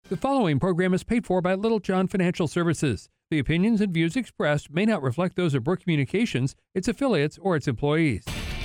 The following program is paid for by Little John Financial Services. The opinions and views expressed may not reflect those of Brooke Communications, its affiliates, or its employees.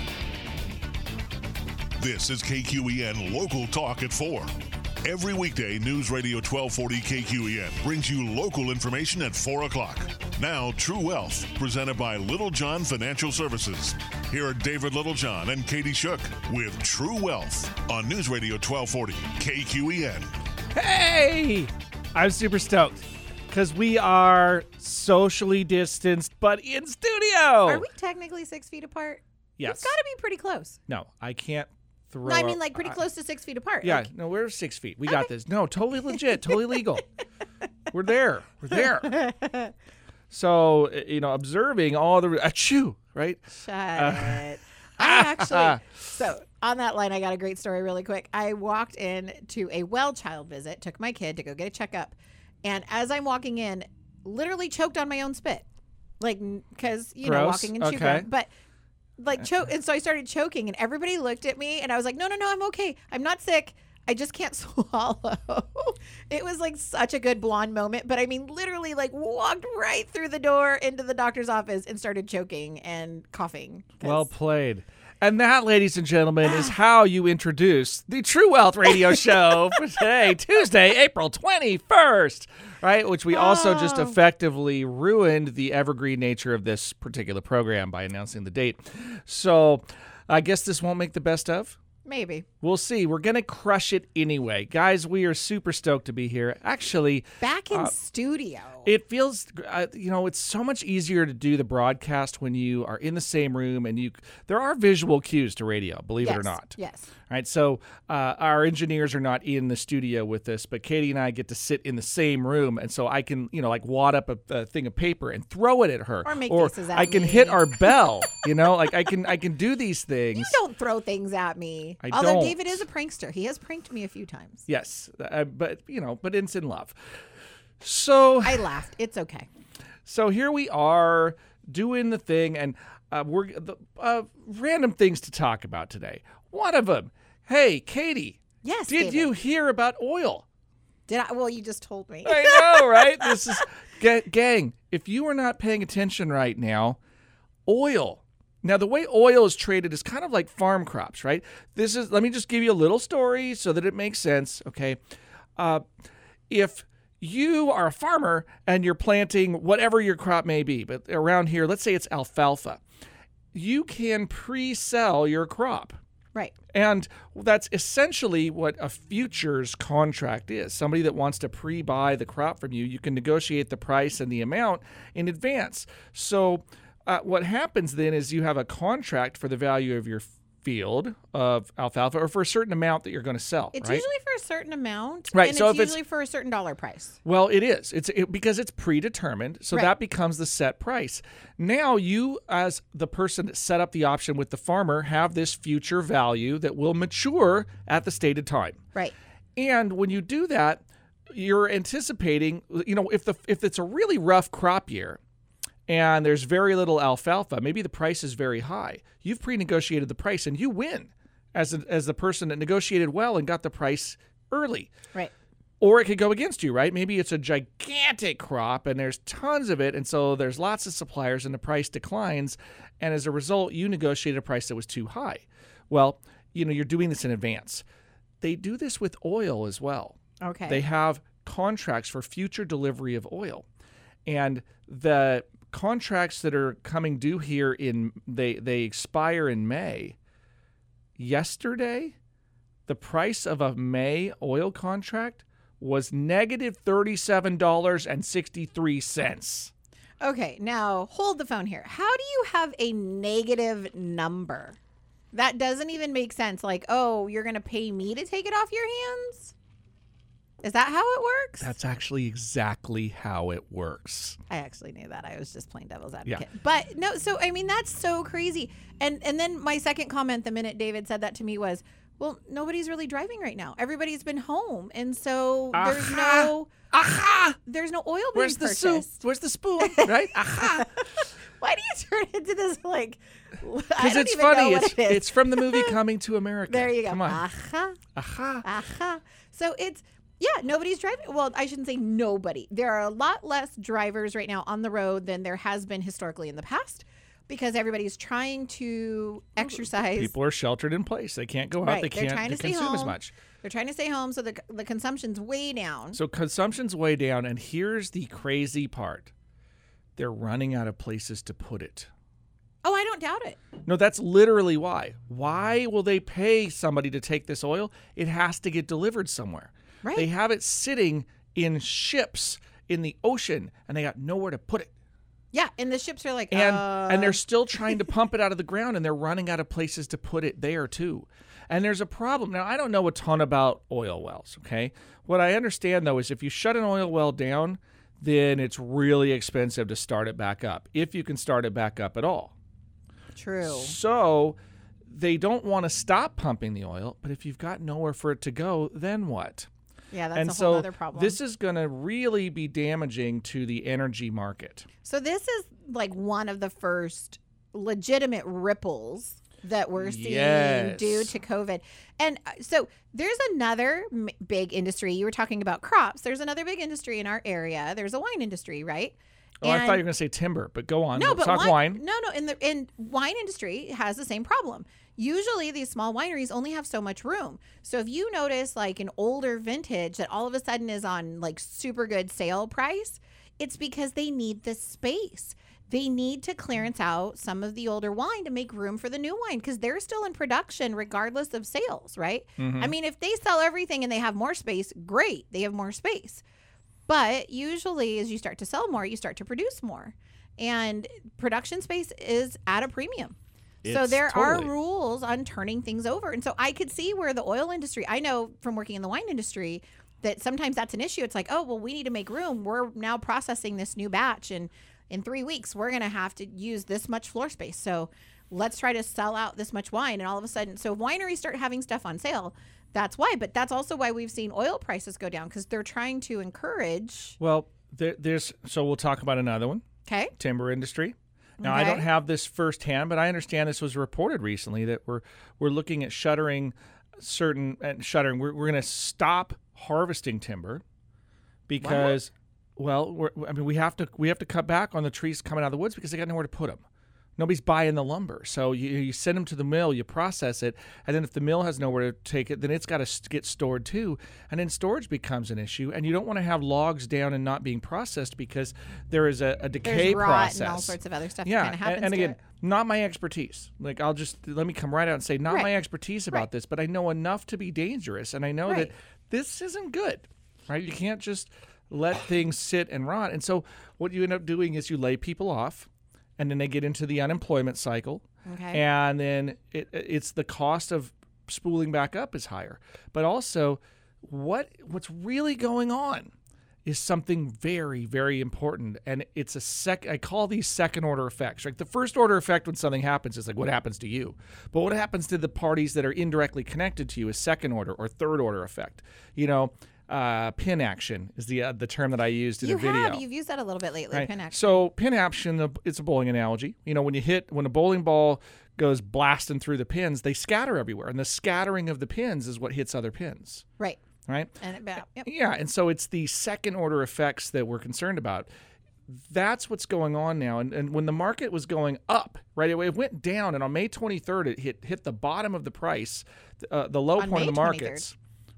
This is KQEN Local Talk at 4. Every weekday, News Radio 1240 KQEN brings you local information at 4 o'clock. Now, True Wealth, presented by Little John Financial Services. Here are David Littlejohn and Katie Shook with True Wealth on News Radio 1240 KQEN. Hey! I'm super stoked because we are socially distanced, but in studio. Are we technically 6 feet apart? Yes. It's got to be pretty close. No, I can't throw. No, I mean like pretty close to 6 feet apart. Yeah, Like, no, we're 6 feet. We got this. No, totally legit, totally legal. We're there. We're there. So, observing all the achoo, right? Shut it. So on that line, I got a great story really quick. I walked in to a well child visit, took my kid to go get a checkup. And as I'm walking in, literally choked on my own spit. Like, because, walking in chew gum. But and so I started choking and everybody looked at me and I was like, no, I'm okay. I'm not sick. I just can't swallow. It was like such a good blonde moment. But I mean, literally like walked right through the door into the doctor's office and started choking and coughing. Well played. And that, ladies and gentlemen, is how you introduce the True Wealth Radio Show for today, Tuesday, April 21st, right? Which we also just effectively ruined the evergreen nature of this particular program by announcing the date. So I guess this won't make the best of. Maybe. We'll see. We're going to crush it anyway. Guys, we are super stoked to be here. Actually, back in studio. It feels, it's so much easier to do the broadcast when you are in the same room and there are visual cues to radio, believe it or not. Yes. All right. So our engineers are not in the studio with us, but Katie and I get to sit in the same room. And so I can, wad up a thing of paper and throw it at her. Or make faces at me. I can hit our bell, I can do these things. You don't throw things at me. Although David is a prankster. He has pranked me a few times. Yes. But it's in love. So I laughed. It's okay. So here we are doing the thing, and we're random things to talk about today. One of them, hey, Katie. Yes, Did David. you hear about oil? Did I? Well, you just told me. I know, right? This is gang. If you are not paying attention right now, oil. Now, the way oil is traded is kind of like farm crops, right? Let me just give you a little story so that it makes sense, okay? If you are a farmer and you're planting whatever your crop may be, but around here, let's say it's alfalfa, you can pre-sell your crop. Right. And that's essentially what a futures contract is. Somebody that wants to pre-buy the crop from you, you can negotiate the price and the amount in advance. So what happens then is you have a contract for the value of your field of alfalfa or for a certain amount that you're going to sell. It's right? usually for a certain amount, right? And So it's usually for a certain dollar price. Well, it is. Because it's predetermined, so Right. that becomes the set price. Now you, as the person that set up the option with the farmer, have this future value that will mature at the stated time. Right. And when you do that, you're anticipating, if it's a really rough crop year, and there's very little alfalfa, maybe the price is very high. You've pre-negotiated the price, and you win as the person that negotiated well and got the price early. Right. Or it could go against you, right? Maybe it's a gigantic crop, and there's tons of it, and so there's lots of suppliers, and the price declines, and as a result, you negotiated a price that was too high. Well, you're doing this in advance. They do this with oil as well. Okay. They have contracts for future delivery of oil, and the contracts that are coming due here they expire in May. Yesterday, the price of a May oil contract was negative $37.63. Okay, now hold the phone here. How do you have a negative number? That doesn't even make sense. Like, oh, you're going to pay me to take it off your hands? Is that how it works? That's actually exactly how it works. I actually knew that. I was just playing devil's advocate. Yeah. But no, so I mean, that's so crazy. And then my second comment the minute David said that to me was, well, nobody's really driving right now. Everybody's been home. And so there's no oil being Where's the purchased. soup? Where's the spoon? Right? Aha. Why do you turn into this like? Because it's funny. It's from the movie Coming to America. There you go. Come on. Aha. Aha. Aha. So it's Yeah, nobody's driving. Well, I shouldn't say nobody. There are a lot less drivers right now on the road than there has been historically in the past because everybody's trying to exercise. People are sheltered in place. They can't go out. Right. They They're can't trying to stay consume home. as much. They're trying to stay home, so the consumption's way down. So consumption's way down, and here's the crazy part. They're running out of places to put it. Oh, I don't doubt it. No, that's literally why. Why will they pay somebody to take this oil? It has to get delivered somewhere. Right. They have it sitting in ships in the ocean, and they got nowhere to put it. Yeah, and the ships are like, And they're still trying to pump it out of the ground, and they're running out of places to put it there, too. And there's a problem. Now, I don't know a ton about oil wells, okay? What I understand, though, is if you shut an oil well down, then it's really expensive to start it back up, if you can start it back up at all. True. So they don't want to stop pumping the oil, but if you've got nowhere for it to go, then what? Yeah, that's And a so whole other problem. this is going to really be damaging to the energy market. So this is like one of the first legitimate ripples that we're seeing Yes. due to COVID. And so there's another big industry. You were talking about crops. There's another big industry in our area. There's a wine industry, right? Oh, I thought you were going to say timber, but go on. No, Let's but talk wine. No, in wine industry has the same problem. Usually these small wineries only have so much room. So if you notice like an older vintage that all of a sudden is on like super good sale price, it's because they need the space. They need to clearance out some of the older wine to make room for the new wine because they're still in production regardless of sales, right? I mean, if they sell everything and they have more space, great. They have more space. But usually as you start to sell more, you start to produce more. And production space is at a premium. So there are rules on turning things over. And so I could see where the oil industry, I know from working in the wine industry, that sometimes that's an issue. It's like, oh, well, we need to make room. We're now processing this new batch. And in 3 weeks, we're going to have to use this much floor space. So let's try to sell out this much wine. And all of a sudden, so wineries start having stuff on sale. That's why. But that's also why we've seen oil prices go down because they're trying to encourage. Well, so we'll talk about another one. Okay. Timber industry. Now, I don't have this firsthand, but I understand this was reported recently that we're looking at shuttering We're going to stop harvesting timber because, we have to cut back on the trees coming out of the woods because they got nowhere to put them. Nobody's buying the lumber. So you send them to the mill, you process it, and then if the mill has nowhere to take it, then it's got to get stored too. And then storage becomes an issue. And you don't want to have logs down and not being processed because there is a decay There's rot process. and all sorts of other stuff Yeah, that kind of happens and to again, it. not my expertise. Like let me come right out and say, not Right. my expertise about Right. this, but I know enough to be dangerous. And I know Right. that this isn't good, right? You can't just let things sit and rot. And so what you end up doing is you lay people off. And then they get into the unemployment cycle. Okay. And then it's the cost of spooling back up is higher. But also, what's really going on is something very, very important. And it's I call these second order effects. Right? The first order effect when something happens is like what happens to you. But what happens to the parties that are indirectly connected to you is second order or third order effect. Pin action is the term that I used in a video. You've used that a little bit lately, Right. pin action. So pin action, it's a bowling analogy. When a bowling ball goes blasting through the pins, they scatter everywhere, and the scattering of the pins is what hits other pins. Right. Right. And yep. Yeah, and so it's the second order effects that we're concerned about. That's what's going on now. And when the market was going up, right, it went down, and on May 23rd, it hit the bottom of the price, the low On point of May the markets.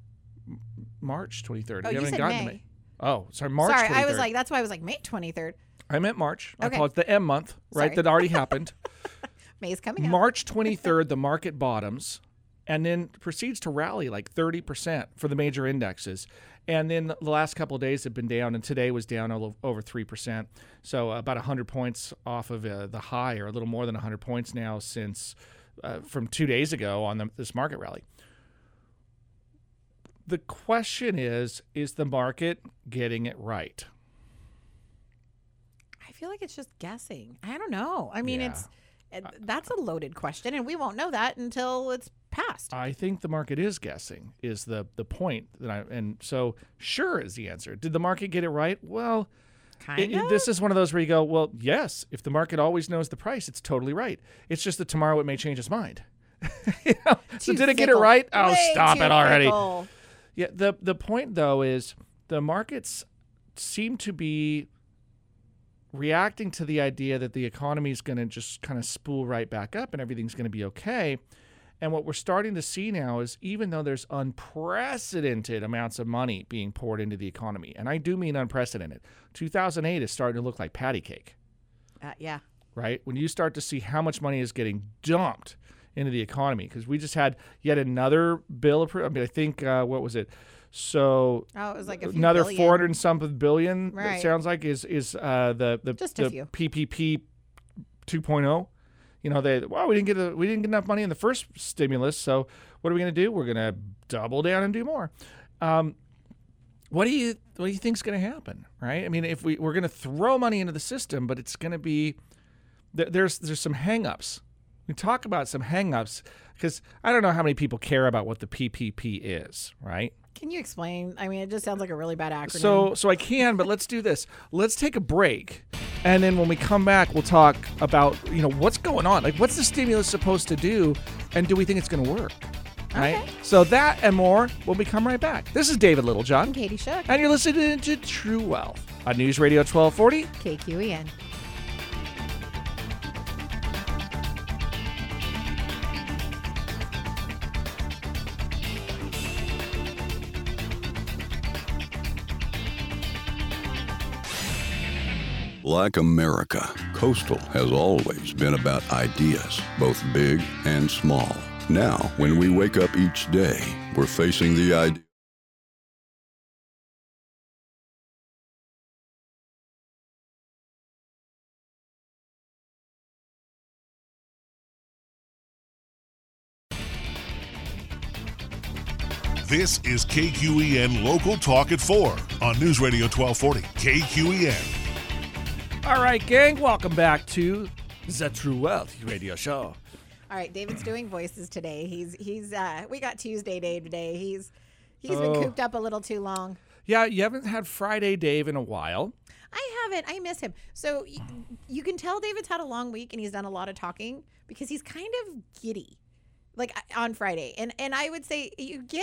March 23rd. Oh, We you haven't said gotten to May. May. Oh, sorry, March 23rd. Sorry, I was like, that's why I was like May 23rd. I meant March. I Okay. call it the M month, right? Sorry. That already happened. May's coming up. March 23rd, the market bottoms and then proceeds to rally like 30% for the major indexes. And then the last couple of days have been down, and today was down over 3%. So about 100 points off of the high, or a little more than 100 points now since from 2 days ago on this market rally. The question is the market getting it right? I feel like it's just guessing. I don't know. I mean, Yeah. that's a loaded question, and we won't know that until it's passed. I think the market is guessing is the point and so sure is the answer. Did the market get it right? Well, this is one of those where you go, well, yes, if the market always knows the price, it's totally right. It's just that tomorrow it may change its mind. So did it get it right? Oh, Way stop too it already. fickle. Yeah, the point, though, is the markets seem to be reacting to the idea that the economy is going to just kind of spool right back up and everything's going to be okay. And what we're starting to see now is even though there's unprecedented amounts of money being poured into the economy, and I do mean unprecedented, 2008 is starting to look like patty cake. Yeah. Right? When you start to see how much money is getting dumped into the economy, because we just had yet another bill approved. I mean, I think, what was it? So it was like a few another billion. 400 and something billion. Right. It sounds like is the Just a few. PPP 2.0. You know, we didn't get enough money in the first stimulus, so what are we going to do? We're going to double down and do more. What do you think is going to happen? Right? I mean, if we're going to throw money into the system, but it's going to be there's some hangups. We talk about some hangups because I don't know how many people care about what the PPP is, right? Can you explain? I mean, it just sounds like a really bad acronym. So I can, but let's do this. Let's take a break, and then when we come back, we'll talk about what's going on. Like, what's the stimulus supposed to do, and do we think it's going to work? Right? Okay. So that and more when we come right back. This is David Littlejohn. I'm Katie Shook. And you're listening to True Wealth on News Radio 1240. KQEN. Like America, Coastal has always been about ideas, both big and small. Now, when we wake up each day, we're facing the idea. This is KQEN Local Talk at 4 on News Radio 1240. KQEN. All right, gang, welcome back to the True Wealth Radio Show. All right, David's doing voices today. He's we got Tuesday Dave today. He's been cooped up a little too long. Yeah, you haven't had Friday Dave in a while. I haven't. I miss him. So you can tell David's had a long week and he's done a lot of talking because he's kind of giddy, like on Friday. And I would say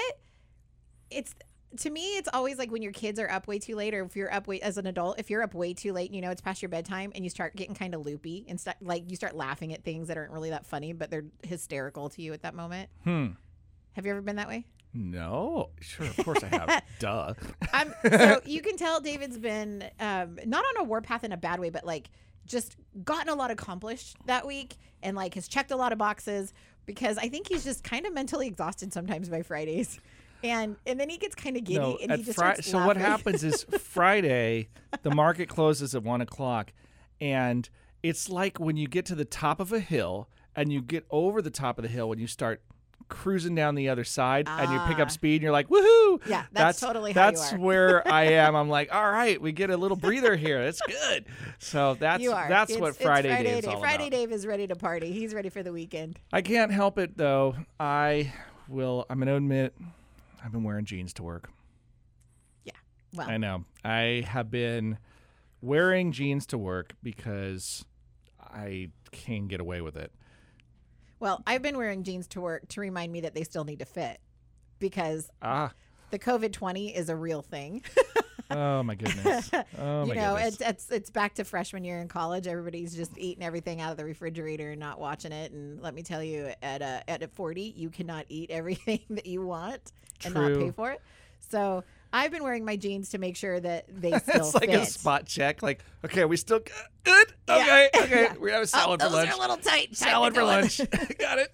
to me, it's always like when your kids are up way too late, or if you're up as an adult, if you're up way too late, and it's past your bedtime, and you start getting kind of loopy and you start laughing at things that aren't really that funny, but they're hysterical to you at that moment. Have you ever been that way? No, sure, of course I have. Duh. So you can tell David's been not on a warpath in a bad way, but like just gotten a lot accomplished that week, and like has checked a lot of boxes, because I think he's just kind of mentally exhausted sometimes by Fridays. And then he gets kind of giddy, and he just starts so laughing. What happens is Friday, the market closes at 1 o'clock, and it's like when you get to the top of a hill, and you get over the top of the hill when you start cruising down the other side, and you pick up speed, and you're like, woohoo! Yeah, that's totally how you are. That's where I am. I'm like, all right, we get a little breather here. That's good. So that's what Friday Dave is all about. Friday Dave is ready to party. He's ready for the weekend. I can't help it, though. I'm going to admit, I've been wearing jeans to work. Yeah, well. I know. I have been wearing jeans to work because I can't get away with it. Well, I've been wearing jeans to work to remind me that they still need to fit, because the COVID-20 is a real thing. Oh my goodness. Goodness. It's back to freshman year in college. Everybody's just eating everything out of the refrigerator and not watching it. And let me tell you, at 40, you cannot eat everything that you want and not pay for it. So I've been wearing my jeans to make sure that they still it's like fit. a spot check. Like, okay, are we still good? Okay, yeah. okay. Yeah. We have a salad for lunch. Those are a little tight. Salad for lunch. Got it.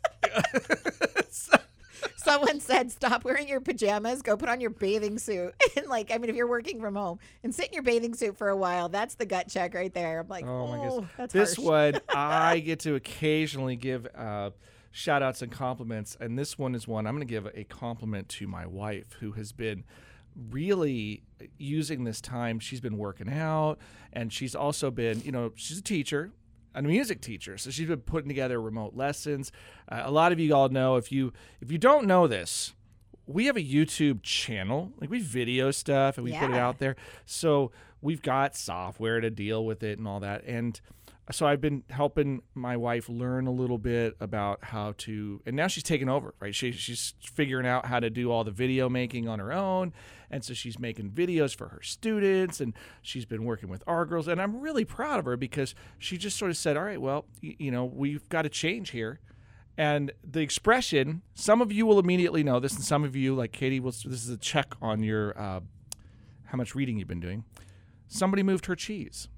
Someone said, stop wearing your pajamas, go put on your bathing suit. And if you're working from home and sit in your bathing suit for a while, that's the gut check right there. I'm like, oh my goodness. That's this harsh. one, I get to occasionally give shout outs and compliments. And this one is one I'm going to give a compliment to my wife, who has been really using this time. She's been working out, and she's also been, she's a teacher, a music teacher. So she's been putting together remote lessons. A lot of you all know, if you don't know this, we have a YouTube channel. Like we video stuff and we put it Yeah. out there. So we've got software to deal with it and all that. And so I've been helping my wife learn a little bit about how to, and now she's taking over, right? She's figuring out how to do all the video making on her own. And so she's making videos for her students, and she's been working with our girls. And I'm really proud of her because she just sort of said, all right, well, we've got to change here. And the expression, some of you will immediately know this, and some of you, like Katie, this is a check on your how much reading you've been doing. Somebody moved her cheese.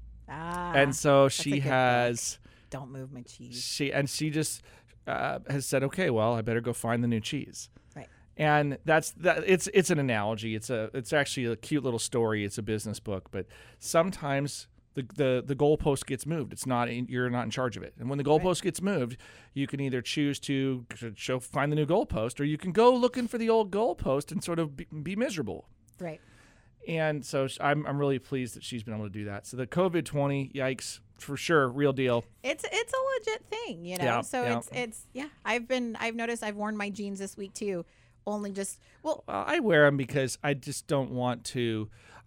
And so she a good has, Don't move my cheese. she just has said, okay, well, I better go find the new cheese. Right. And it's an analogy. It's actually a cute little story. It's a business book, but sometimes the goalpost gets moved. You're not in charge of it. And when the goalpost gets moved, you can either choose to find the new goalpost, or you can go looking for the old goalpost and sort of be miserable. Right. And so I'm really pleased that she's been able to do that. So the COVID-20, yikes, for sure, real deal. It's a legit thing, Yeah, So yeah. it's I've noticed I've worn my jeans this week too. Only just Well, I wear them because I just don't want to.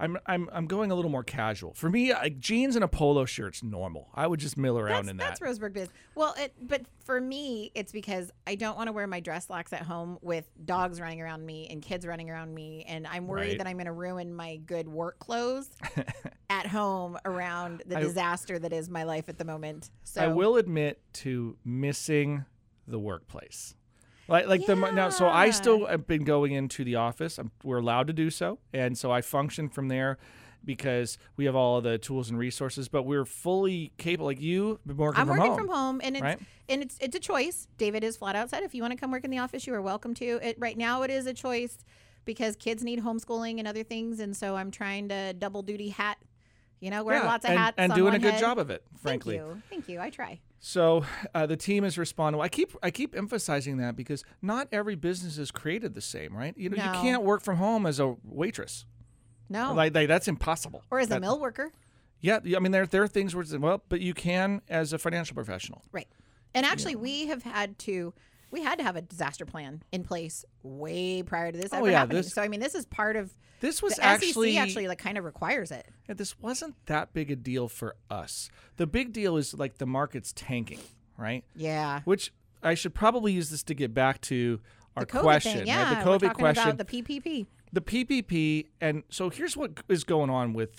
I'm going a little more casual. For me, jeans and a polo shirt's normal. I would just mill around in that. That's Roseburg biz. Well, but for me, it's because I don't want to wear my dress slacks at home with dogs running around me and kids running around me, and I'm worried Right. that I'm going to ruin my good work clothes at home around the disaster that is my life at the moment. So I will admit to missing the workplace. Now, so I still have been going into the office. We're allowed to do so, and so I function from there because we have all of the tools and resources. But we're fully capable. Like you, working I'm from working home. from home, and right? it's a choice. David is flat out said, if you want to come work in the office, you are welcome to. Right now, it is a choice because kids need homeschooling and other things, and so I'm trying to double duty hat. Wear lots of hats and on doing one a good head. job of it. Frankly, Thank you. I try. So the team has responded. I keep emphasizing that because not every business is created the same, right? You No. can't work from home as a waitress. No, Like that's impossible. or as a mill worker. Yeah, I mean there are things where but you can as a financial professional. Right. And actually, we had to have a disaster plan in place way prior to this ever happening. So I mean, this is part of This was the actually SEC like kind of requires it. this wasn't that big a deal for us. The big deal is like the market's tanking, right? Yeah. Which I should probably use this to get back to our The COVID question, thing. Yeah, right? The we're COVID talking question. about the PPP. The PPP, and so here's what is going on with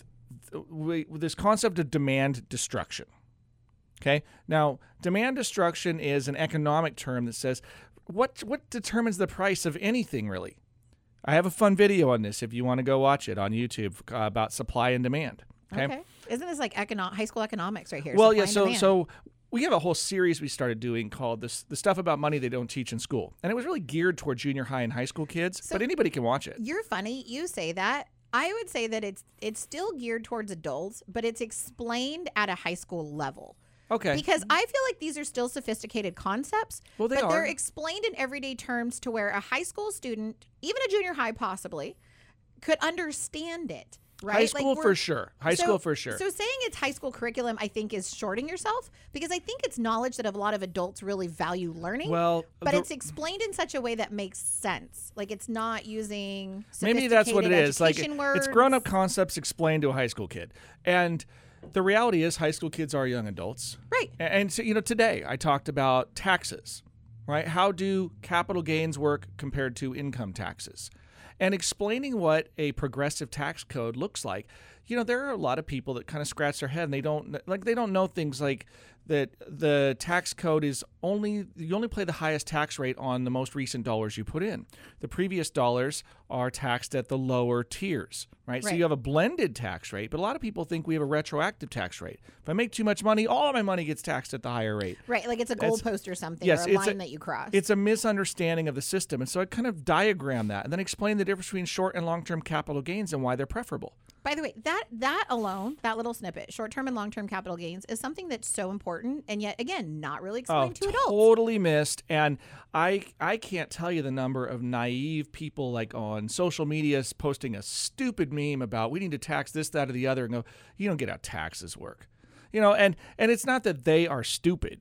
this concept of demand destruction. Okay, now demand destruction is an economic term that says what determines the price of anything, really. I have a fun video on this if you want to go watch it on YouTube about supply and demand. Okay. Isn't this like high school economics right here? Well, Supply yeah. and So demand. so we have a whole series we started doing called the stuff about money they don't teach in school, and it was really geared toward junior high and high school kids, but anybody can watch it. You're funny. You say that. I would say that it's still geared towards adults, but it's explained at a high school level. Okay. Because I feel like these are still sophisticated concepts, Well, they but they're are. explained in everyday terms to where a high school student, even a junior high possibly, could understand it. Right? High school for sure. High school for sure. So saying it's high school curriculum, I think, is shorting yourself because I think it's knowledge that a lot of adults really value learning. Well, but the- it's explained in such a way that makes sense. Like it's not using Maybe that's what it is. Like education it's words. grown-up concepts explained to a high school kid, and the reality is high school kids are young adults. Right. And so today I talked about taxes, right? How do capital gains work compared to income taxes? And explaining what a progressive tax code looks like. There are a lot of people that kind of scratch their head and they don't know things like that the tax code is you only pay the highest tax rate on the most recent dollars you put in. The previous dollars are taxed at the lower tiers, right? So Right. you have a blended tax rate, but a lot of people think we have a retroactive tax rate. If I make too much money, all of my money gets taxed at the higher rate. Right, like it's a goalpost or something, Yes, or a it's line that you cross. It's a misunderstanding of the system. And so I kind of diagram that and then explain the difference between short and long-term capital gains and why they're preferable. By the way, that alone, that little snippet, short-term and long-term capital gains, is something that's so important, and yet again, not really explained to adults. Totally missed. And I can't tell you the number of naive people like on social media posting a stupid meme about we need to tax this, that, or the other, and go, you don't get how taxes work. And it's not that they are stupid.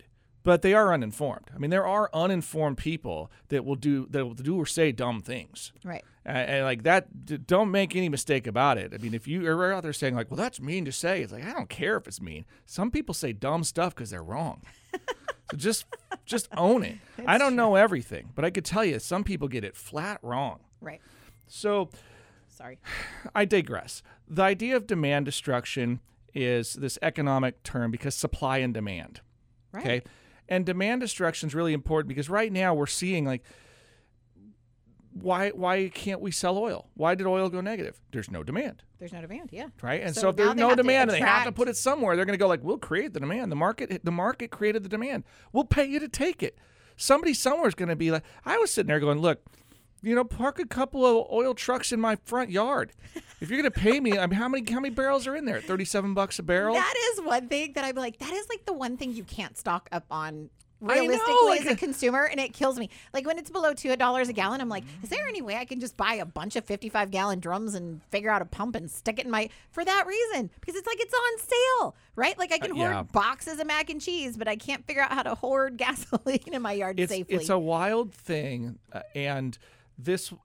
but they are uninformed. I mean, there are uninformed people that will do or say dumb things. Right. And like that, don't make any mistake about it. I mean, if you are out there saying like, well, that's mean to say, it's like, I don't care if it's mean. Some people say dumb stuff because they're wrong. So just own it. I don't know everything, but I could tell you some people get it flat wrong. Right. So Sorry. I digress. The idea of demand destruction is this economic term because supply and demand. Right. Okay. And demand destruction is really important because right now we're seeing like, why can't we sell oil? Why did oil go negative? There's no demand. There's no demand, yeah. Right? And So so if now there's they no have to demand and they have to attract- put it somewhere, they're going to go like, we'll create the demand. The market created the demand. We'll pay you to take it. Somebody somewhere is going to be like, I was sitting there going, look, park a couple of oil trucks in my front yard. If you're going to pay me, I mean, how many barrels are in there? $37 a barrel? That is one thing that I'd be like, that is like the one thing you can't stock up on I know, realistically like as a consumer, and it kills me. Like when it's below $2 a gallon, I'm like, is there any way I can just buy a bunch of 55-gallon drums and figure out a pump and stick it in my, for that reason, because it's like it's on sale, right? Like I can hoard yeah. boxes of mac and cheese, but I can't figure out how to hoard gasoline in my yard safely. It's a wild thing, and this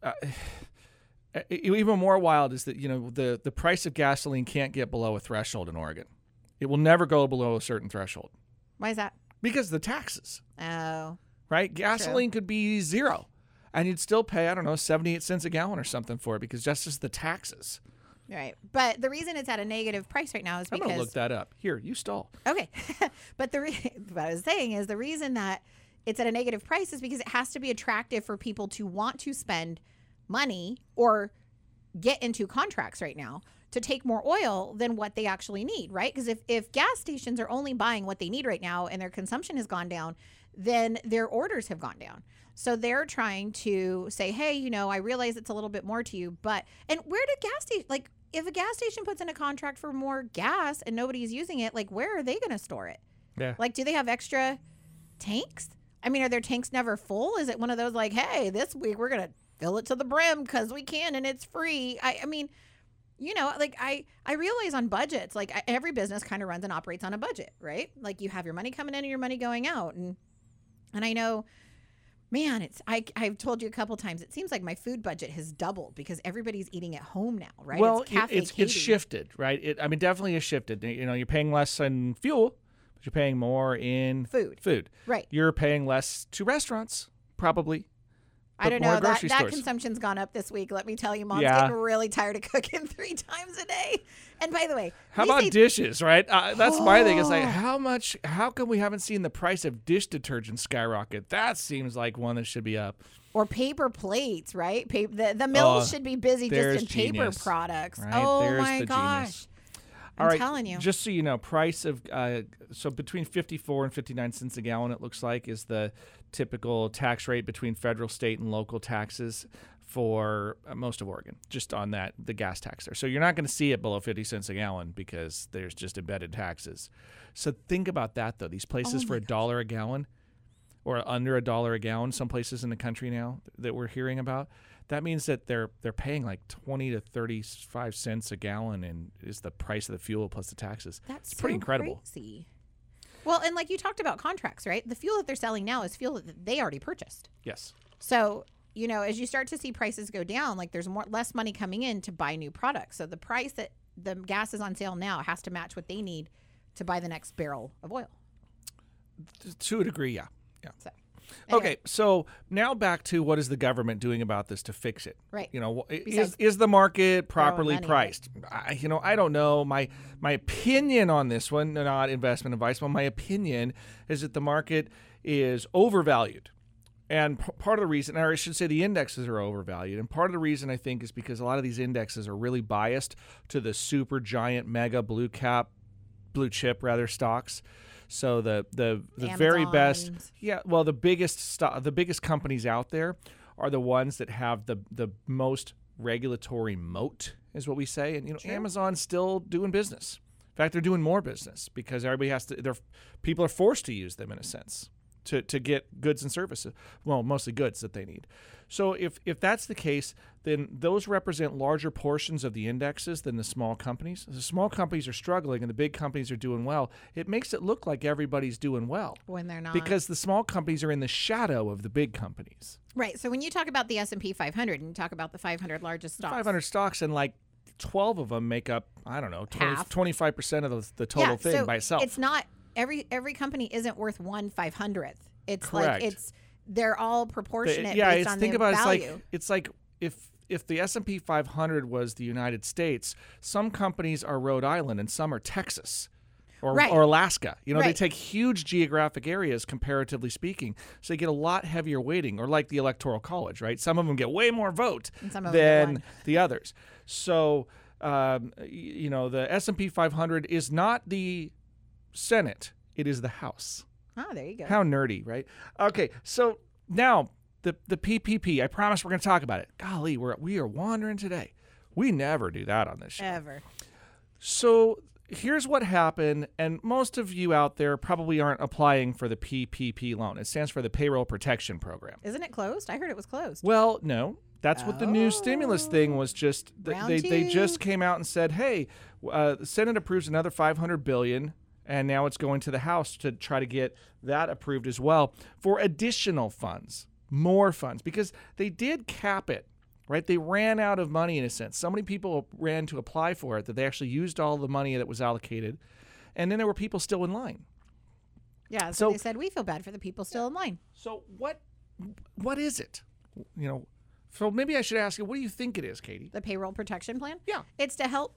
even more wild is that the price of gasoline can't get below a threshold in Oregon. It will never go below a certain threshold Why is that? because of the taxes. Oh, Right? Gasoline could be $0, and you'd still pay 78 cents a gallon or something for it because just as the taxes. right. But the reason it's at a negative price right now is I'm because gonna look that up. Here, you stall. Okay. But what I was saying is the reason that it's at a negative price is because it has to be attractive for people to want to spend money or get into contracts right now to take more oil than what they actually need, right? Because if gas stations are only buying what they need right now and their consumption has gone down, then their orders have gone down. So they're trying to say, hey, I realize it's a little bit more to you, and where do gas stations, like if a gas station puts in a contract for more gas and nobody's using it, like where are they going to store it? Yeah. Like, do they have extra tanks? I mean, are their tanks never full? Is it one of those like, hey, this week we're going to fill it to the brim because we can and it's free? I mean, like I realize on budgets, like every business kind of runs and operates on a budget, right? Like you have your money coming in and your money going out. And I know, man, I've told you a couple times, it seems like my food budget has doubled because everybody's eating at home now, right? Well, it's it's shifted, right? Definitely has shifted. You're paying less in fuel, but you're paying more in food. Right. You're paying less to restaurants, probably. I don't more know. grocery That stores. consumption's gone up this week. Let me tell you, Mom's Yeah. getting really tired of cooking 3 times a day. And by the way, How we about say- dishes, right? That's my thing. It's like, how come we haven't seen the price of dish detergent skyrocket? That seems like one that should be up. or paper plates, right? The mills should be busy just there's in paper genius, products. right? Oh There's my the gosh. genius. I'm All right, telling you. Just so you know, price of so between 54 and 59 cents a gallon, it looks like, is the typical tax rate between federal, state, and local taxes for most of Oregon, just on the gas tax there. So you're not going to see it below 50 cents a gallon because there's just embedded taxes. So think about that, though. These places for $1 a gallon or under $1 a gallon, some places in the country now that we're hearing about, that means that they're paying like 20 to 35 cents a gallon, and is the price of the fuel plus the taxes. That's it's pretty so incredible. Crazy. Well, and like you talked about contracts, right? The fuel that they're selling now is fuel that they already purchased. Yes. So, as you start to see prices go down, like there's less money coming in to buy new products. So the price that the gas is on sale now has to match what they need to buy the next barrel of oil. To a degree, yeah. So, Okay, anyway, so now back to what is the government doing about this to fix it? Right. Is the market properly money at it. priced? I don't know. My opinion on this one, not investment advice, but my opinion is that the market is overvalued. And part of the reason, or I should say the indexes are overvalued. And part of the reason I think is because a lot of these indexes are really biased to the super giant mega blue chip stocks. So the very best, Amazons. the biggest companies out there are the ones that have the most regulatory moat, is what we say. And Amazon's still doing business. In fact, they're doing more business because everybody people are forced to use them in a sense to get goods and services. Well, mostly goods that they need. So if that's the case, then those represent larger portions of the indexes than the small companies. The small companies are struggling and the big companies are doing well. It makes it look like everybody's doing well. When they're not. Because the small companies are in the shadow of the big companies. Right. So when you talk about the S&P 500 and you talk about the 500 largest stocks. 500 stocks and like 12 of them make up, I don't know, 25% of the total yeah, thing so by itself. It's not, every company isn't worth 1/500th. It's Correct. like, they're all proportionate yeah, based on think their about value. It's like if the S&P 500 was the United States, some companies are Rhode Island and some are Texas or Alaska. You know, they take huge geographic areas comparatively speaking, so they get a lot heavier weighting. Or like the Electoral College, right? Some of them get way more vote than the others. So, you know, the S&P 500 is not the Senate; it is the House. Oh, there you go. How nerdy, right? Okay, so now the PPP. I promise we're going to talk about it. Golly, we are wandering today. We never do that on this show. Ever. So here's what happened, and most of you out there probably aren't applying for the PPP loan. It stands for the Payroll Protection Program. Isn't it closed? I heard it was closed. Well, no. That's what the new stimulus thing was. Just they just came out and said, hey, the Senate approves another $500 billion. And now it's going to the House to try to get that approved as well for additional funds, more funds, because they did cap it, right? They ran out of money in a sense. So many people ran to apply for it that they actually used all the money that was allocated. And then there were people still in line. Yeah, so they said, we feel bad for the people still in line. So what is it? You know, so maybe I should ask you, what do you think it is, Katie? The payroll protection plan? Yeah. It's to help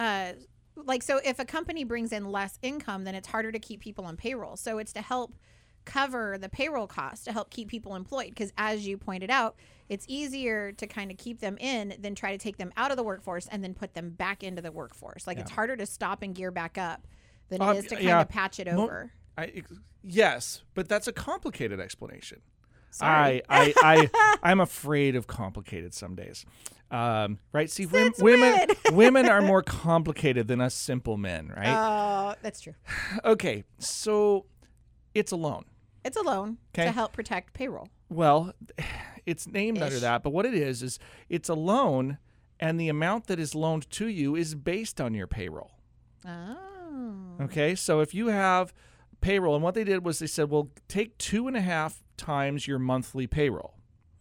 so if a company brings in less income, then it's harder to keep people on payroll. So it's to help cover the payroll costs, to help keep people employed. Because as you pointed out, it's easier to kind of keep them in than try to take them out of the workforce and then put them back into the workforce. Like it's harder to stop and gear back up than it is to kind of patch it over. Yes, but that's a complicated explanation. Sorry. I'm afraid of complicated some days. Right? See, women are more complicated than us simple men, right? Oh, that's true. Okay, so it's a loan. It's a loan to help protect payroll. Well, it's named under that, but what it is it's a loan, and the amount that is loaned to you is based on your payroll. Oh. Okay, so if you have payroll, and what they did was they said, well, take 2.5 times your monthly payroll.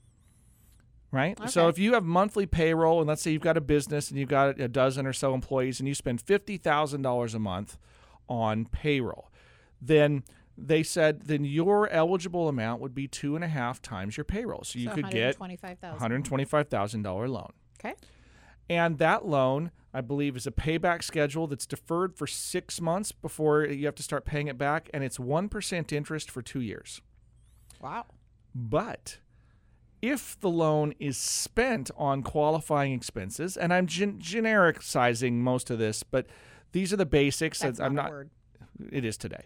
Right? Okay. So if you have monthly payroll, and let's say you've got a business and you've got a dozen or so employees and you spend $50,000 a month on payroll, then they said then your eligible amount would be 2.5 times your payroll. So you could get $125,000 loan. Okay. And that loan, I believe, is a payback schedule that's deferred for 6 months before you have to start paying it back, and it's 1% interest for 2 years. Wow. But if the loan is spent on qualifying expenses, and I'm generic sizing most of this, but these are the basics. That's I'm not not. a word. It is today.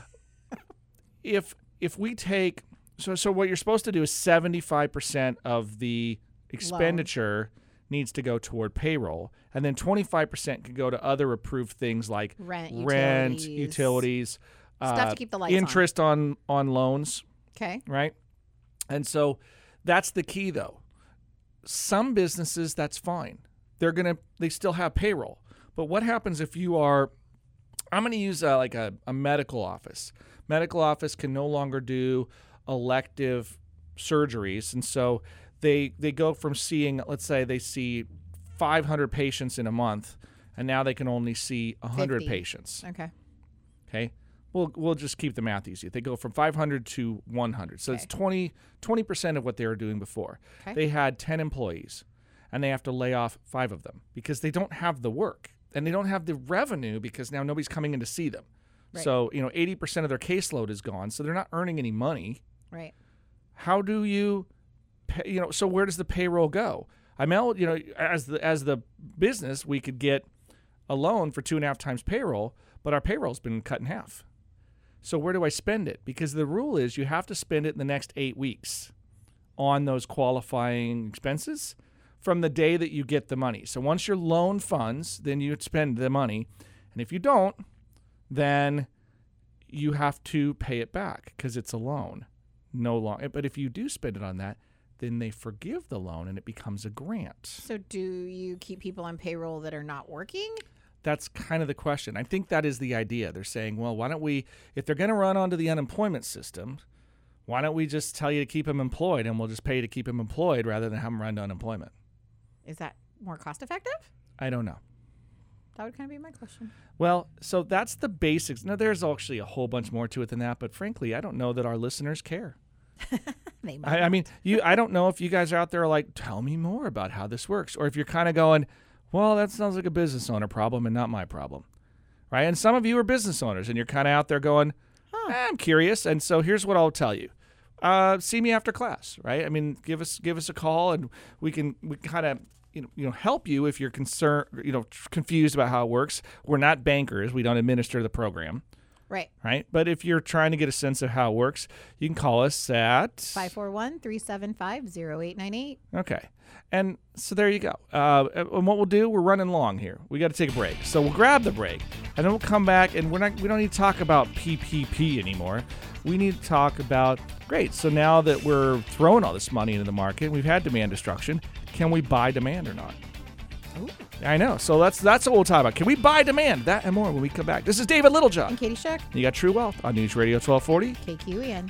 If we take so what you're supposed to do is 75% of the expenditure needs to go toward payroll, and then 25% can go to other approved things like rent, utilities, stuff to keep the lights interest on loans. Okay. Right? And so that's the key, though. Some businesses, that's fine. They still have payroll. But what happens if you are, I'm going to use like a medical office. Medical office can no longer do elective surgeries. And so they go from seeing, let's say they see 500 patients in a month, and now they can only see 100 50. patients. Okay. We'll just keep the math easy. They go from 500 to 100. So it's 20% of what they were doing before. Okay. They had 10 employees, and they have to lay off 5 of them because they don't have the work, and they don't have the revenue because now nobody's coming in to see them. Right. So, 80% of their caseload is gone, so they're not earning any money. Right. How do you pay, so where does the payroll go? As the business, we could get a loan for 2.5 times payroll, but our payroll's been cut in half. So where do I spend it? Because the rule is you have to spend it in the next 8 weeks on those qualifying expenses from the day that you get the money. So once your loan funds, then you spend the money. And if you don't, then you have to pay it back because it's a loan. No longer. But if you do spend it on that, then they forgive the loan and it becomes a grant. So do you keep people on payroll that are not working? That's kind of the question. I think that is the idea. They're saying, well, why don't we, if they're going to run onto the unemployment system, why don't we just tell you to keep them employed and we'll just pay you to keep them employed rather than have them run to unemployment? Is that more cost effective? I don't know. That would kind of be my question. Well, so that's the basics. Now, there's actually a whole bunch more to it than that, but frankly, I don't know that our listeners care. They might. I mean, I don't know if you guys are out there like, tell me more about how this works, or if you're kind of going, well, that sounds like a business owner problem and not my problem, right? And some of you are business owners, and you're kind of out there going, I'm curious, and so here's what I'll tell you. See me after class, right? I mean, give us a call, and we kind of help you if you're concerned, confused about how it works. We're not bankers; we don't administer the program. Right. But if you're trying to get a sense of how it works, you can call us at 541-375-0898. Okay. And so there you go. And what we'll do, we're running long here. We got to take a break. So we'll grab the break and then we'll come back and we don't need to talk about PPP anymore. We need to talk about, great, so now that we're throwing all this money into the market, we've had demand destruction, can we buy demand or not? Ooh. I know. So that's what we'll talk about. Can we buy demand? That and more when we come back. This is David Littlejohn. And Katie Shuck. You got True Wealth on News Radio 1240. KQEN.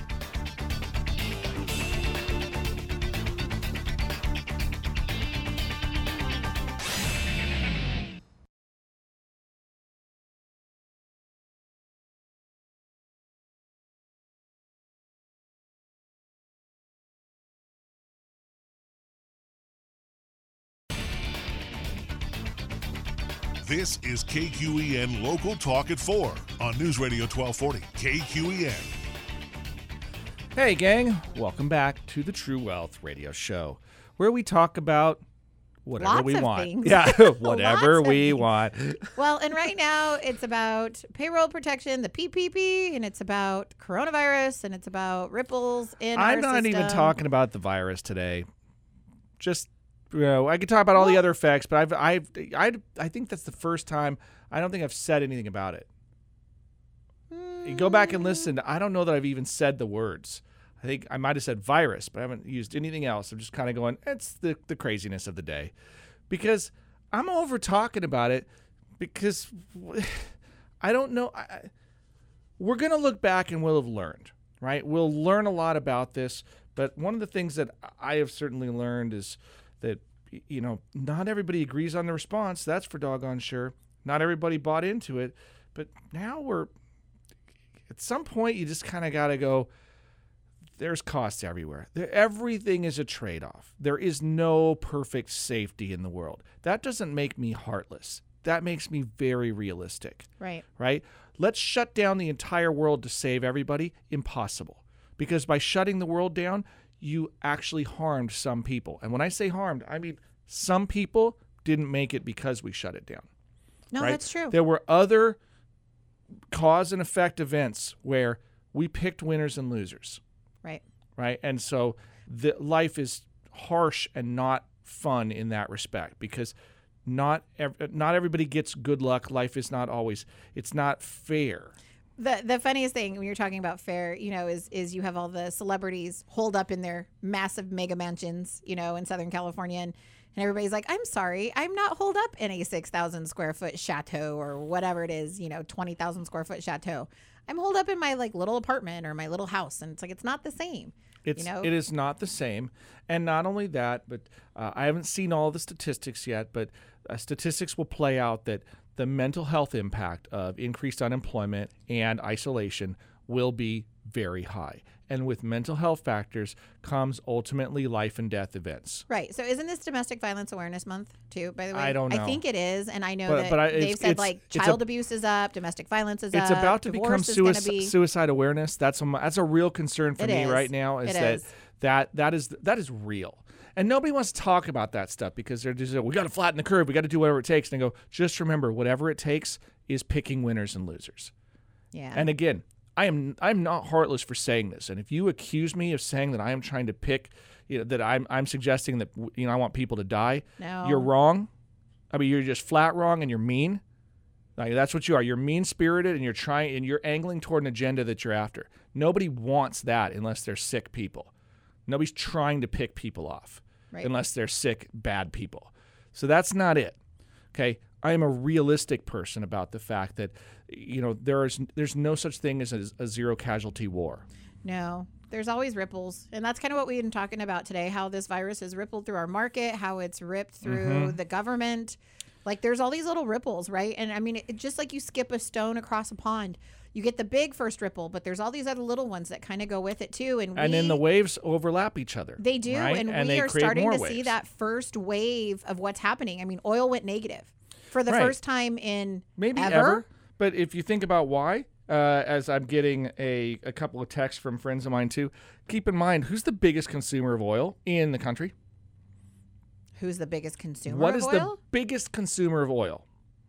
This is KQEN Local Talk at 4 on News Radio 1240 KQEN. Hey, gang. Welcome back to the True Wealth Radio Show, where we talk about whatever Lots we of want. things. Yeah, whatever we want. Well, and right now it's about payroll protection, the PPP, and it's about coronavirus, and it's about ripples in our I'm not system. even talking about the virus today. Just, I could talk about all the other effects, but I think that's the first time I don't think I've said anything about it. You go back and listen. I don't know that I've even said the words. I think I might have said virus, but I haven't used anything else. I'm just kind of going, it's the craziness of the day. Because I'm over talking about it because I don't know. We're going to look back and we'll have learned, right? We'll learn a lot about this. But one of the things that I have certainly learned is that, not everybody agrees on the response. That's for doggone sure. Not everybody bought into it. But now at some point, you just kind of got to go, there's costs everywhere. Everything is a trade-off. There is no perfect safety in the world. That doesn't make me heartless. That makes me very realistic. Right? Let's shut down the entire world to save everybody. Impossible. Because by shutting the world down, you actually harmed some people. And when I say harmed, I mean some people didn't make it because we shut it down. No, right? that's true. There were other cause and effect events where we picked winners and losers. Right. And so life is harsh and not fun in that respect because not everybody gets good luck. Life is not always, it's not fair. The funniest thing when you're talking about fair, is you have all the celebrities holed up in their massive mega mansions, in Southern California. And everybody's like, I'm sorry, I'm not holed up in a 6,000 square foot chateau or whatever it is, 20,000 square foot chateau. I'm holed up in my little apartment or my little house. And it's like, it's not the same. It is not the same. And not only that, but I haven't seen all the statistics yet, but statistics will play out that the mental health impact of increased unemployment and isolation will be very high. And with mental health factors comes ultimately life and death events. Right. So isn't this Domestic Violence Awareness Month too, by the way? I don't know. I think it is. And I know they've said child abuse is up, domestic violence is up. It's about to become suicide awareness. That's a real concern for me right now that is real. And nobody wants to talk about that stuff because they're just, we got to flatten the curve. We got to do whatever it takes. And they go, just remember, whatever it takes is picking winners and losers. Yeah. And again, I'm not heartless for saying this. And if you accuse me of saying that I am trying to pick, that I'm suggesting that I want people to die, no. You're wrong. I mean, you're just flat wrong and you're mean. Like, that's what you are. You're mean-spirited, and you're angling toward an agenda that you're after. Nobody wants that unless they're sick people. Nobody's trying to pick people off unless they're sick, bad people. So that's not it. Okay? I am a realistic person about the fact that, there's no such thing as a zero-casualty war. No. There's always ripples. And that's kind of what we've been talking about today, how this virus has rippled through our market, how it's ripped through the government. Like, there's all these little ripples, right? And I mean, it's just like you skip a stone across a pond. You get the big first ripple, but there's all these other little ones that kind of go with it too. And then the waves overlap each other. They do. Right? And we are starting to see that first wave of what's happening. I mean, oil went negative for the first time in maybe ever. But if you think about why, as I'm getting a couple of texts from friends of mine too, keep in mind, who's the biggest consumer of oil in the country? Who's the biggest consumer What of is oil? the biggest consumer of oil?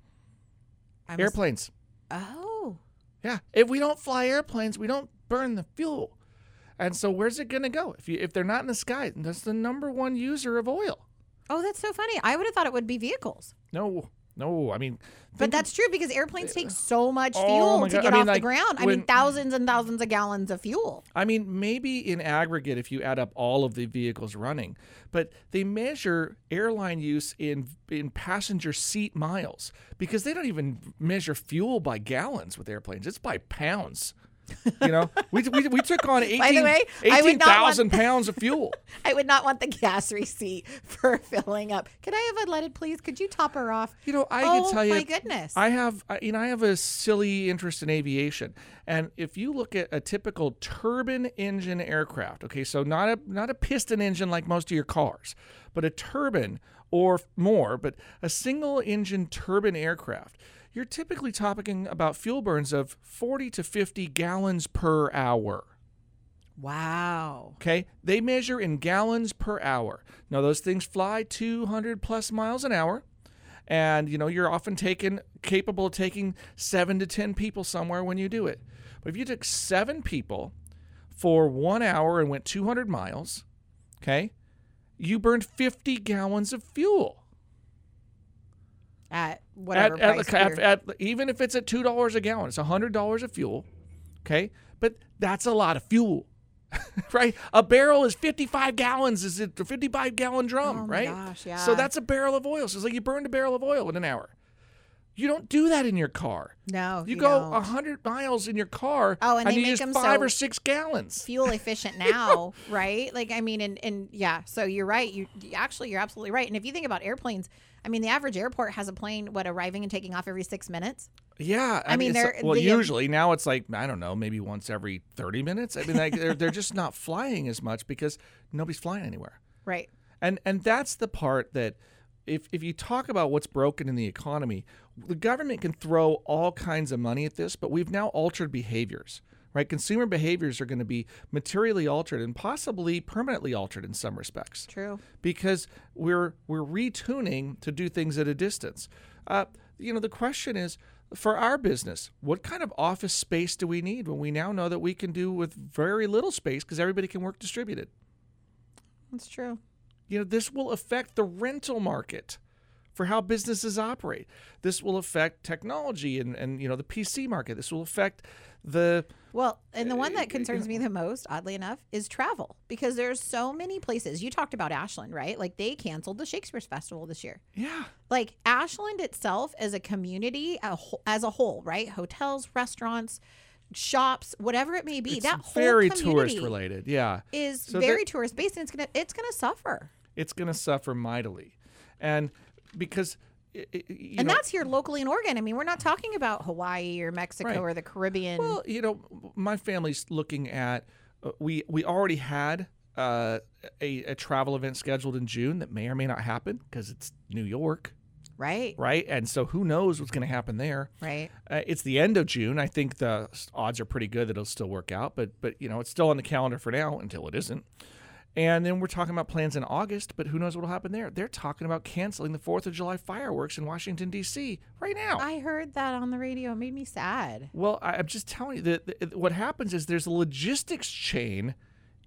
Airplanes. Oh. Yeah. If we don't fly airplanes, we don't burn the fuel. And so where's it going to go? If they're not in the sky, that's the number one user of oil. Oh, that's so funny. I would have thought it would be vehicles. No. I mean, but that's true because airplanes take so much fuel to get off the ground. I mean, thousands and thousands of gallons of fuel. I mean, maybe in aggregate, if you add up all of the vehicles running, but they measure airline use in passenger seat miles because they don't even measure fuel by gallons with airplanes. It's by pounds. We took on 18,000 pounds of fuel. I would not want the gas receipt for filling up. Could I have unleaded, please? Could you top her off? I can tell you. Oh my goodness! I have a silly interest in aviation, and if you look at a typical turbine engine aircraft, okay, so not a piston engine like most of your cars, but a turbine or more, but a single engine turbine aircraft. You're typically talking about fuel burns of 40 to 50 gallons per hour. Wow. Okay? They measure in gallons per hour. Now, those things fly 200 plus miles an hour. And, you're often capable of taking 7 to 10 people somewhere when you do it. But if you took 7 people for 1 hour and went 200 miles, okay, you burned 50 gallons of fuel. At whatever price. Even if it's at $2 a gallon, it's $100 of fuel, okay? But that's a lot of fuel, right? A barrel is 55 gallons. Is it a 55-gallon drum, right? Gosh, yeah. So that's a barrel of oil. So it's like you burned a barrel of oil in an hour. You don't do that in your car. No, you go 100 miles in your car. Oh, and they you make use them 5 or 6 gallons. Fuel efficient now, right? Like, I mean, and yeah. So you're right. You're absolutely right. And if you think about airplanes, I mean, the average airport has a plane arriving and taking off every 6 minutes. Yeah, I mean usually now it's like, I don't know, maybe once every 30 minutes. I mean, they're just not flying as much because nobody's flying anywhere. Right. And that's the part that if you talk about what's broken in the economy, the government can throw all kinds of money at this, but we've now altered behaviors. Right? Consumer behaviors are going to be materially altered and possibly permanently altered in some respects. True. Because we're retuning to do things at a distance. The question is, for our business, what kind of office space do we need when we now know that we can do with very little space because everybody can work distributed? That's true. This will affect the rental market for how businesses operate. This will affect technology and the PC market. This will affect the one that concerns me the most, oddly enough, is travel, because there's so many places. You talked about Ashland, right? Like, they canceled the Shakespeare Festival this year. Yeah. Like, Ashland itself as a community, as a whole, right? Hotels, restaurants, shops, whatever it may be. It's that whole very community tourist related. Yeah. Is very tourist based, and it's gonna suffer. It's gonna suffer mightily, and because. That's here locally in Oregon. I mean, we're not talking about Hawaii or Mexico or the Caribbean. Well, my family's looking at. We already had a travel event scheduled in June that may or may not happen because it's New York. Right. Right. And so who knows what's going to happen there. Right. It's the end of June. I think the odds are pretty good that it'll still work out. But it's still on the calendar for now until it isn't. And then we're talking about plans in August, but who knows what will happen there. They're talking about canceling the 4th of July fireworks in Washington, D.C. right now. I heard that on the radio. It made me sad. Well, I'm just telling you that what happens is there's a logistics chain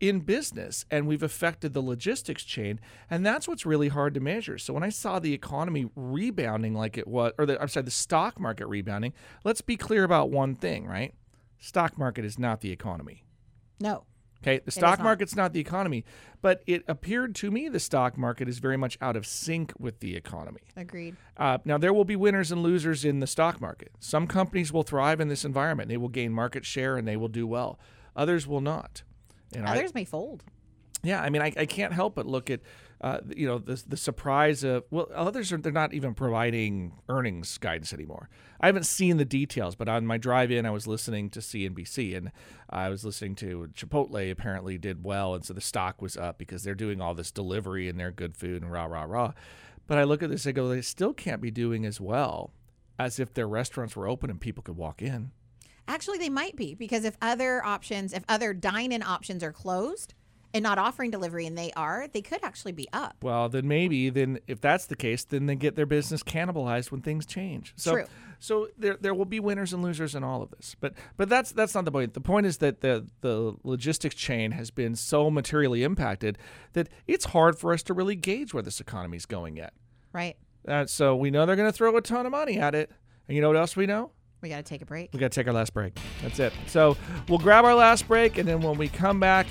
in business, and we've affected the logistics chain, and that's what's really hard to measure. So when I saw the economy rebounding like it was, or the stock market rebounding, let's be clear about one thing, right? Stock market is not the economy. No. Okay, the is stock not. market's not the economy, but it appeared to me the stock market is very much out of sync with the economy. Agreed. Now, there will be winners and losers in the stock market. Some companies will thrive in this environment. They will gain market share and they will do well. Others will not. And Others may fold. I mean, I can't help but look at, the surprise of, others they're not even providing earnings guidance anymore. I haven't seen the details, but on my drive in, I was listening to CNBC, and I was listening to Chipotle apparently did well, and so the stock was up because they're doing all this delivery and they're good food and rah, rah, rah. But I look at this, I go, they still can't be doing as well as if their restaurants were open and people could walk in. Actually, they might be, because if other dine-in options are closed and not offering delivery, and they could actually be up. Well, then if that's the case, then they get their business cannibalized when things change. True. So there will be winners and losers in all of this. But that's not the point. The point is that the logistics chain has been so materially impacted that it's hard for us to really gauge where this economy is going yet. Right. So we know they're going to throw a ton of money at it. And you know what else we know? We got to take a break. We got to take our last break. That's it. So we'll grab our last break, and then when we come back,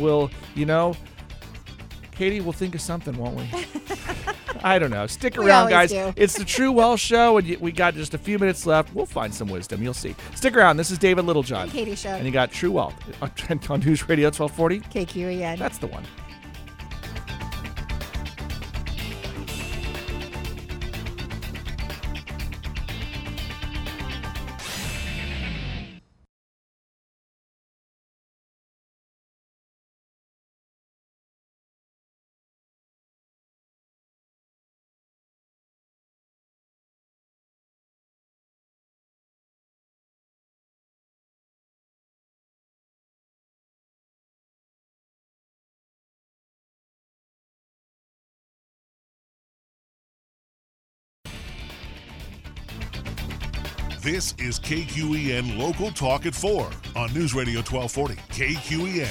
Katie, we'll think of something, won't we? I don't know. Stick around, guys. Do. It's the True Wealth Show, and we got just a few minutes left. We'll find some wisdom. You'll see. Stick around. This is David Littlejohn. And Katie Show. And you got True Wealth on News Radio 1240. KQEN. That's the one. This is KQEN Local Talk at 4 on News Radio 1240. KQEN.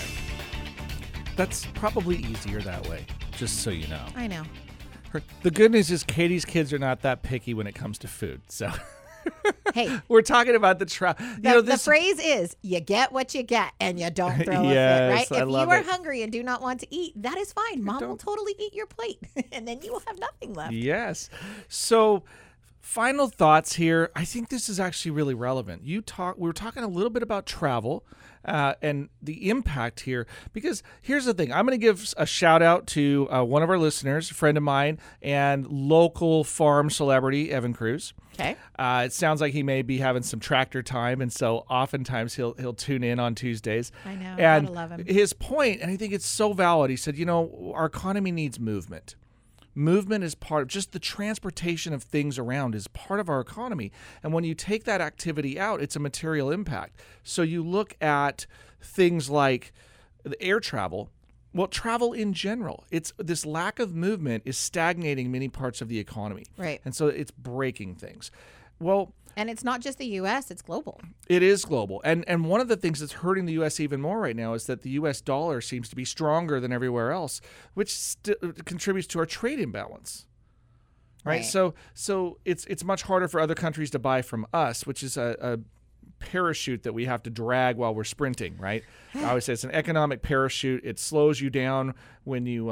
That's probably easier that way, just so you know. I know. The good news is Katie's kids are not that picky when it comes to food. So Hey, we're talking about the the phrase is, you get what you get and you don't throw a fit, right? I If you love are it. hungry and do not want to eat, that is fine. Mom will totally eat your plate and then you will have nothing left. Yes. So final thoughts here. I think this is actually really relevant. We were talking a little bit about travel and the impact here, because here's the thing. I'm going to give a shout out to one of our listeners, a friend of mine, and local farm celebrity, Evan Cruz. Okay. It sounds like he may be having some tractor time, and so oftentimes he'll tune in on Tuesdays. I know. And gotta love him. his point, and I think it's so valid, he said, our economy needs movement. Movement is part of just the transportation of things around is part of our economy. And when you take that activity out, it's a material impact. So you look at things like the air travel. Well, travel in general, it's this lack of movement is stagnating many parts of the economy. Right. And so it's breaking things. Well, And it's not just the U.S., it's global. it is global. And one of the things that's hurting the U.S. even more right now is that the U.S. dollar seems to be stronger than everywhere else, which contributes to our trade imbalance. Right? Right. So it's much harder for other countries to buy from us, which is a parachute that we have to drag while we're sprinting, right? I always say it's an economic parachute. It slows you down when you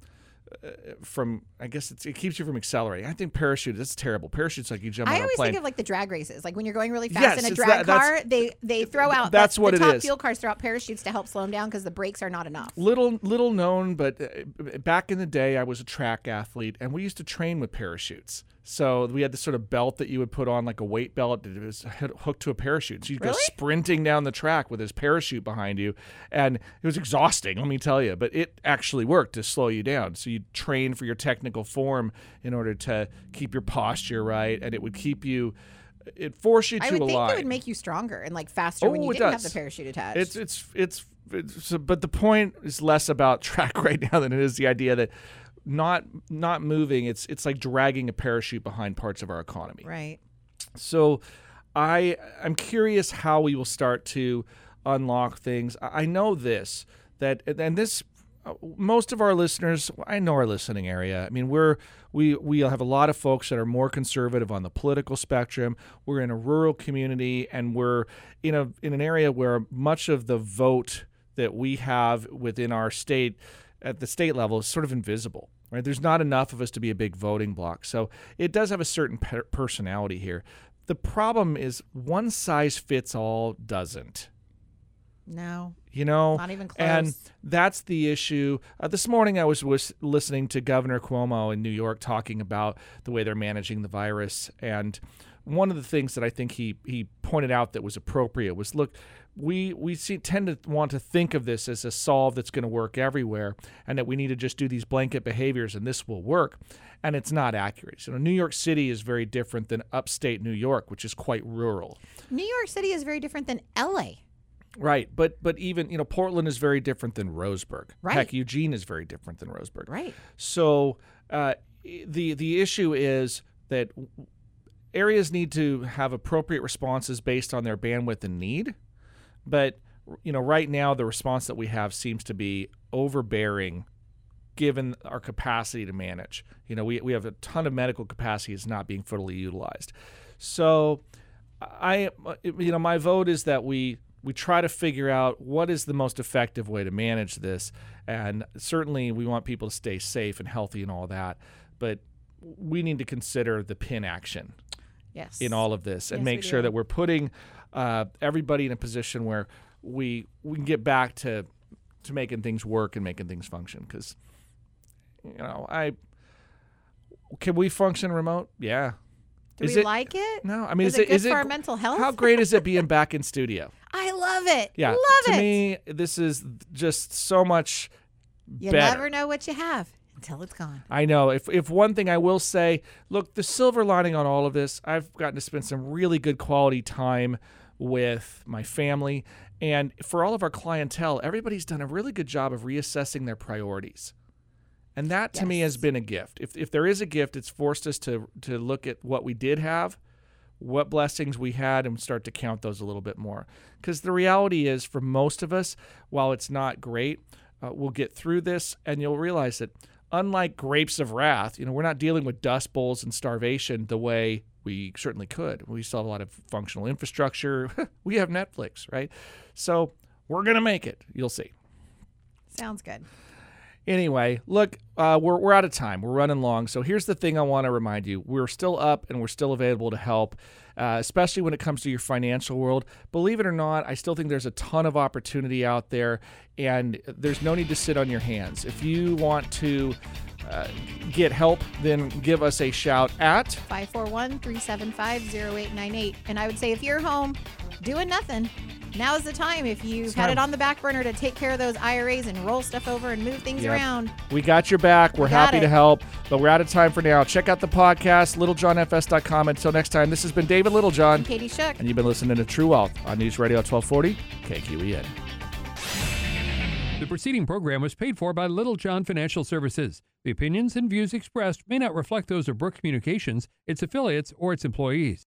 it keeps you from accelerating. I think parachute, that's terrible. Parachute's like you jump on I a always plane. think of like the drag races. Like when you're going really fast Yes, in a it's drag that- car, they throw out that's what the it top is. fuel cars throw out parachutes to help slow them down because the brakes are not enough. Little known, but back in the day, I was a track athlete, and we used to train with parachutes. So we had this sort of belt that you would put on, like a weight belt that was hooked to a parachute. So you'd go Really? sprinting down the track with this parachute behind you, and it was exhausting, let me tell you. But it actually worked to slow you down. So you'd train for your technical form in order to keep your posture right, and it would keep you. It forced you to I would think align. it would make you stronger and like faster when you it didn't have does. the parachute attached. It's but the point is less about track right now than it is the idea that not moving. It's like dragging a parachute behind parts of our economy. right. So I'm curious how we will start to unlock things. I know this, that, and this, most of our listeners, I know our listening area. I mean, we have a lot of folks that are more conservative on the political spectrum. We're in a rural community, and we're in an area where much of the vote that we have within our state at the state level is sort of invisible. Right? There's not enough of us to be a big voting bloc. So it does have a certain personality here. The problem is one size fits all doesn't. No. Not even close. And that's the issue. This morning I was listening to Governor Cuomo in New York talking about the way they're managing the virus. And one of the things that I think he pointed out that was appropriate was, look, we tend to want to think of this as a solve that's going to work everywhere, and that we need to just do these blanket behaviors and this will work. And it's not accurate. So New York City is very different than upstate New York, which is quite rural. New York City is very different than LA. Right, but even Portland is very different than Roseburg. Right. Heck, Eugene is very different than Roseburg. Right. So the issue is that areas need to have appropriate responses based on their bandwidth and need, but right now the response that we have seems to be overbearing, given our capacity to manage. We have a ton of medical capacity that's not being fully utilized. So my vote is that we try to figure out what is the most effective way to manage this. And certainly we want people to stay safe and healthy and all that. But we need to consider the pin action in all of this and make sure that we're putting everybody in a position where we can get back to making things work and making things function. Because, can we function remote? Yeah. Do we like it? No. I mean, is it good for our mental health? How great is it being back in studio? I love it. Yeah. Love it. To me, this is just so much You better. never know what you have until it's gone. I know. If one thing I will say, look, the silver lining on all of this, I've gotten to spend some really good quality time with my family. And for all of our clientele, everybody's done a really good job of reassessing their priorities. And that, to me, has been a gift. If there is a gift, it's forced us to look at what we did have, what blessings we had, and start to count those a little bit more. Because the reality is, for most of us, while it's not great, we'll get through this, and you'll realize that unlike grapes of wrath, we're not dealing with dust bowls and starvation the way we certainly could. We still have a lot of functional infrastructure. We have Netflix, right? So we're going to make it. You'll see. Sounds good. Anyway, look, we're out of time. We're running long. So here's the thing I want to remind you. We're still up and we're still available to help, especially when it comes to your financial world. Believe it or not, I still think there's a ton of opportunity out there, and there's no need to sit on your hands. If you want to get help, then give us a shout at 541-375-0898. And I would say if you're home doing nothing, now is the time. If you've had it on the back burner to take care of those IRAs and roll stuff over and move things around. We got your back. We're happy to help, but we're out of time for now. Check out the podcast, littlejohnfs.com. Until next time, this has been David Littlejohn. I'm Katie Shook. And you've been listening to True Wealth on News Radio 1240 KQEN. The preceding program was paid for by Little John Financial Services. The opinions and views expressed may not reflect those of Brooke Communications, its affiliates, or its employees.